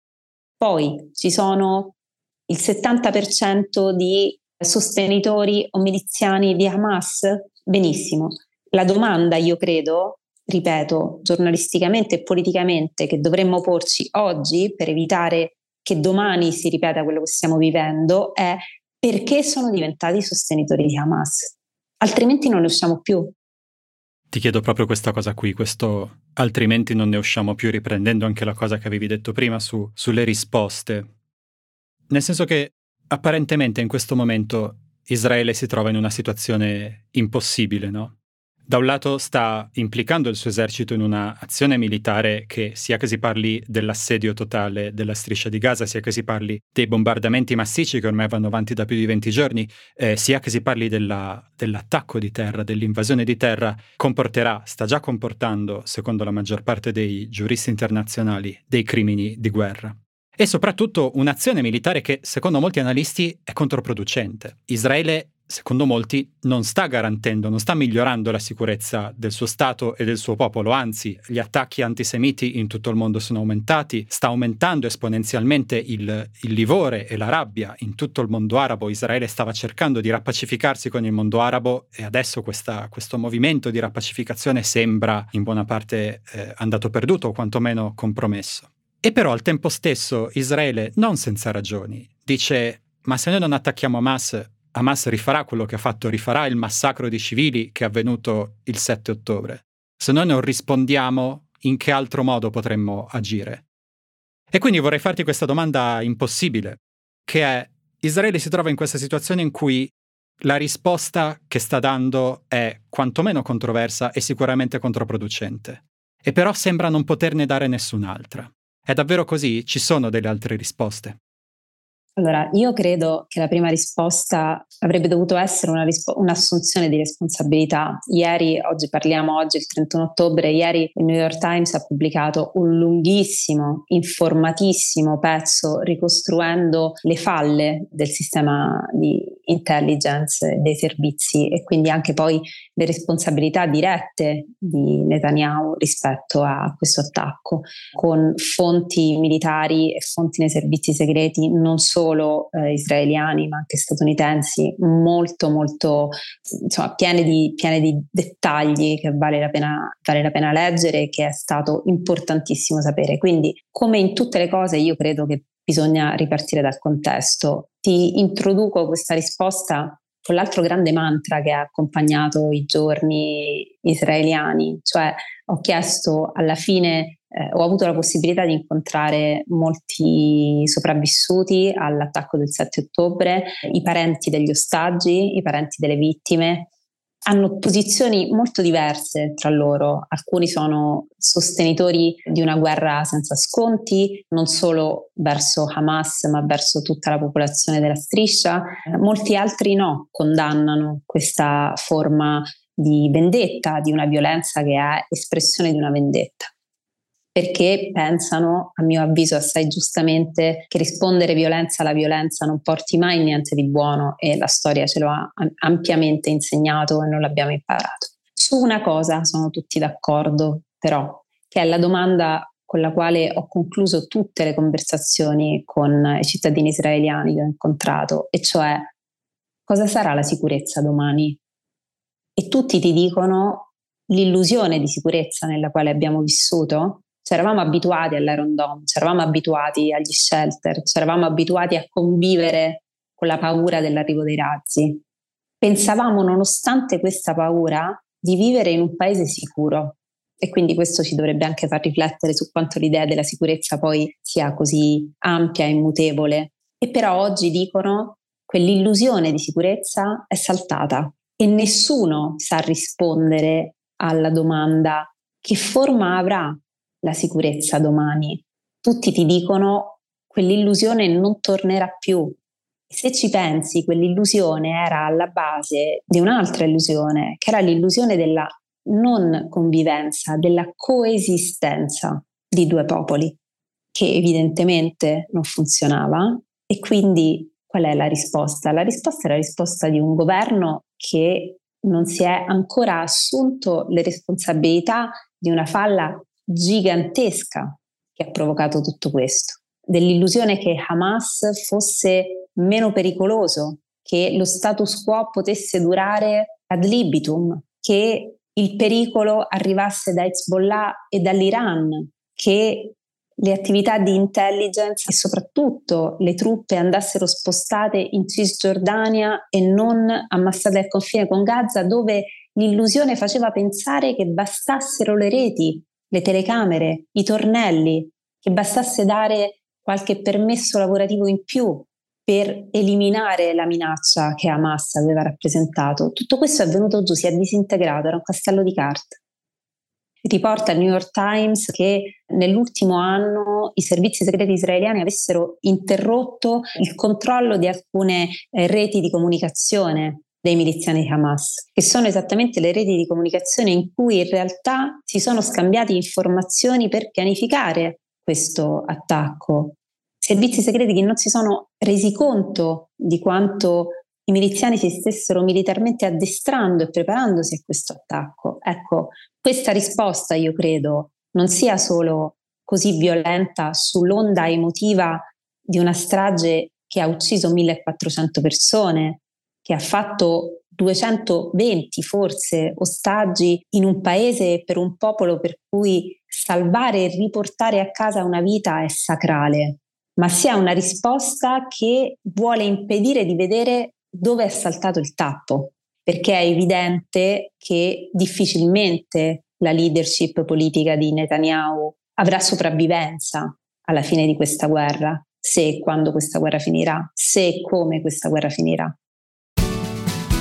Poi ci sono il 70% di sostenitori o miliziani di Hamas. Benissimo. La domanda, io credo, ripeto, giornalisticamente e politicamente, che dovremmo porci oggi per evitare che domani si ripeta quello che stiamo vivendo è: perché sono diventati sostenitori di Hamas? Altrimenti non ne usciamo più. Ti chiedo proprio questa cosa qui, questo altrimenti non ne usciamo più, riprendendo anche la cosa che avevi detto prima sulle risposte. Nel senso che apparentemente in questo momento Israele si trova in una situazione impossibile, no? Da un lato sta implicando il suo esercito in una azione militare che, sia che si parli dell'assedio totale della striscia di Gaza, sia che si parli dei bombardamenti massicci che ormai vanno avanti da più di 20 giorni, sia che si parli dell'attacco di terra, dell'invasione di terra, sta già comportando, secondo la maggior parte dei giuristi internazionali, dei crimini di guerra. E soprattutto un'azione militare che, secondo molti analisti, è controproducente. Israele, secondo molti, non sta garantendo, non sta migliorando la sicurezza del suo Stato e del suo popolo, anzi, gli attacchi antisemiti in tutto il mondo sono aumentati, sta aumentando esponenzialmente il livore e la rabbia in tutto il mondo arabo. Israele stava cercando di rappacificarsi con il mondo arabo e adesso questo movimento di rappacificazione sembra in buona parte andato perduto o quantomeno compromesso. E però al tempo stesso Israele, non senza ragioni, dice: ma se noi non attacchiamo Hamas rifarà quello che ha fatto, rifarà il massacro di civili che è avvenuto il 7 ottobre. Se noi non rispondiamo, in che altro modo potremmo agire? E quindi vorrei farti questa domanda impossibile, che è: Israele si trova in questa situazione in cui la risposta che sta dando è quantomeno controversa e sicuramente controproducente. E però sembra non poterne dare nessun'altra. È davvero così? Ci sono delle altre risposte? Allora, io credo che la prima risposta avrebbe dovuto essere un'assunzione di responsabilità. Oggi il 31 ottobre, ieri il New York Times ha pubblicato un lunghissimo, informatissimo pezzo ricostruendo le falle del sistema di intelligence dei servizi e quindi anche poi le responsabilità dirette di Netanyahu rispetto a questo attacco, con fonti militari e fonti nei servizi segreti non solo israeliani ma anche statunitensi molto insomma piene di dettagli che vale la pena leggere e che è stato importantissimo sapere. Quindi, come in tutte le cose, io credo che bisogna ripartire dal contesto. Ti introduco questa risposta con l'altro grande mantra che ha accompagnato i giorni israeliani, cioè ho chiesto alla fine, ho avuto la possibilità di incontrare molti sopravvissuti all'attacco del 7 ottobre, i parenti degli ostaggi, i parenti delle vittime. Hanno posizioni molto diverse tra loro. Alcuni sono sostenitori di una guerra senza sconti, non solo verso Hamas, ma verso tutta la popolazione della striscia. Molti altri no, condannano questa forma di vendetta, di una violenza che è espressione di una vendetta, perché pensano, a mio avviso assai giustamente, che rispondere violenza alla violenza non porti mai niente di buono, e la storia ce lo ha ampiamente insegnato e non l'abbiamo imparato. Su una cosa sono tutti d'accordo, però, che è la domanda con la quale ho concluso tutte le conversazioni con i cittadini israeliani che ho incontrato, e cioè: cosa sarà la sicurezza domani? E tutti ti dicono l'illusione di sicurezza nella quale abbiamo vissuto. Ci eravamo abituati all'Iron Dome, ci eravamo abituati agli shelter, ci eravamo abituati a convivere con la paura dell'arrivo dei razzi. Pensavamo, nonostante questa paura, di vivere in un paese sicuro, e quindi questo ci dovrebbe anche far riflettere su quanto l'idea della sicurezza poi sia così ampia e immutevole. E però oggi dicono quell'illusione di sicurezza è saltata e nessuno sa rispondere alla domanda: che forma avrà la sicurezza domani? Tutti ti dicono quell'illusione non tornerà più. Se ci pensi, quell'illusione era alla base di un'altra illusione, che era l'illusione della non convivenza, della coesistenza di due popoli, che evidentemente non funzionava. E quindi qual è la risposta? La risposta è la risposta di un governo che non si è ancora assunto le responsabilità di una falla gigantesca che ha provocato tutto questo, dell'illusione che Hamas fosse meno pericoloso, che lo status quo potesse durare ad libitum, che il pericolo arrivasse da Hezbollah e dall'Iran, che le attività di intelligence e soprattutto le truppe andassero spostate in Cisgiordania e non ammassate al confine con Gaza, dove l'illusione faceva pensare che bastassero le reti, le telecamere, i tornelli, che bastasse dare qualche permesso lavorativo in più per eliminare la minaccia che Hamas aveva rappresentato. Tutto questo è venuto giù, si è disintegrato, era un castello di carte. Riporta il New York Times che nell'ultimo anno i servizi segreti israeliani avessero interrotto il controllo di alcune reti di comunicazione dei miliziani di Hamas, che sono esattamente le reti di comunicazione in cui in realtà si sono scambiati informazioni per pianificare questo attacco. Servizi segreti che non si sono resi conto di quanto i miliziani si stessero militarmente addestrando e preparandosi a questo attacco. Ecco, questa risposta io credo non sia solo così violenta sull'onda emotiva di una strage che ha ucciso 1400 persone, che ha fatto 220 forse ostaggi in un paese e per un popolo per cui salvare e riportare a casa una vita è sacrale, ma sia una risposta che vuole impedire di vedere dove è saltato il tappo, perché è evidente che difficilmente la leadership politica di Netanyahu avrà sopravvivenza alla fine di questa guerra, se e quando questa guerra finirà, se e come questa guerra finirà.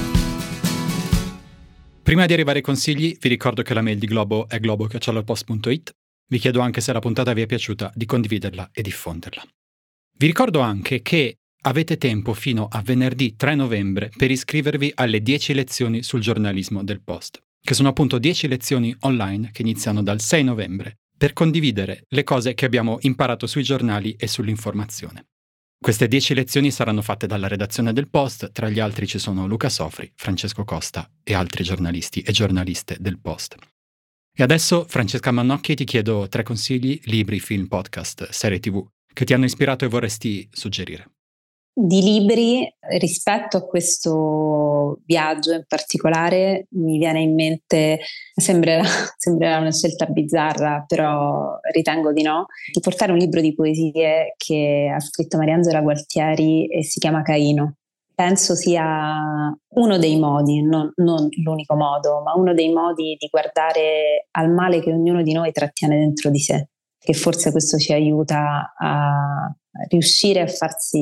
Prima di arrivare ai consigli, vi ricordo che la mail di Globo è globo@post.it. Vi chiedo anche, se la puntata vi è piaciuta, di condividerla e diffonderla. Vi ricordo anche che avete tempo fino a venerdì 3 novembre per iscrivervi alle 10 lezioni sul giornalismo del Post, che sono appunto 10 lezioni online che iniziano dal 6 novembre, per condividere le cose che abbiamo imparato sui giornali e sull'informazione. Queste 10 lezioni saranno fatte dalla redazione del Post, tra gli altri ci sono Luca Sofri, Francesco Costa e altri giornalisti e giornaliste del Post. E adesso, Francesca Mannocchi, ti chiedo 3 consigli, libri, film, podcast, serie TV, che ti hanno ispirato e vorresti suggerire. Di libri, rispetto a questo viaggio in particolare, mi viene in mente, sembrerà una scelta bizzarra, però ritengo di no, di portare un libro di poesie che ha scritto Mariangela Gualtieri e si chiama Caino. Penso sia uno dei modi, non l'unico modo, ma uno dei modi di guardare al male che ognuno di noi trattiene dentro di sé, che forse questo ci aiuta a riuscire a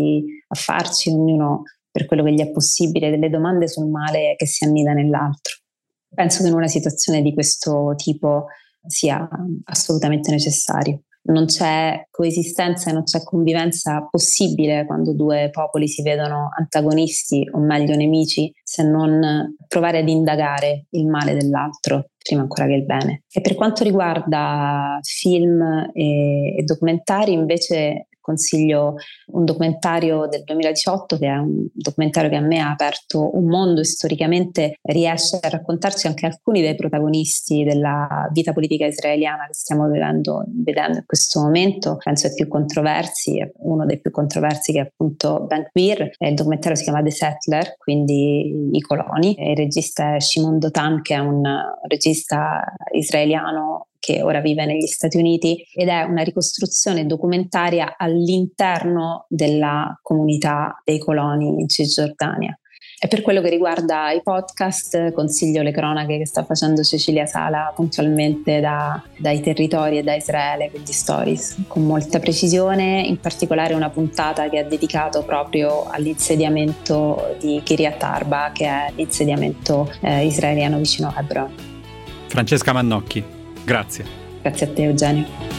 farci ognuno, per quello che gli è possibile, delle domande sul male che si annida nell'altro. Penso che in una situazione di questo tipo sia assolutamente necessario. Non c'è coesistenza e non c'è convivenza possibile quando due popoli si vedono antagonisti, o meglio nemici, se non provare ad indagare il male dell'altro prima ancora che il bene. E per quanto riguarda film e documentari, invece consiglio un documentario del 2018 che è un documentario che a me ha aperto un mondo e storicamente riesce a raccontarci anche alcuni dei protagonisti della vita politica israeliana che stiamo vedendo in questo momento. Penso ai più controversi, uno dei più controversi che è appunto Ben Gvir, e il documentario si chiama The Settler, quindi i coloni, e il regista è Shimon Dotan, che è un regista israeliano che ora vive negli Stati Uniti, ed è una ricostruzione documentaria all'interno della comunità dei coloni in Cisgiordania. E per quello che riguarda i podcast, consiglio le cronache che sta facendo Cecilia Sala puntualmente dai territori e da Israele, quindi stories con molta precisione, in particolare una puntata che è dedicato proprio all'insediamento di Kiryat Arba, che è l'insediamento israeliano vicino a Hebron. Francesca Mannocchi, grazie. Grazie a te, Eugenio.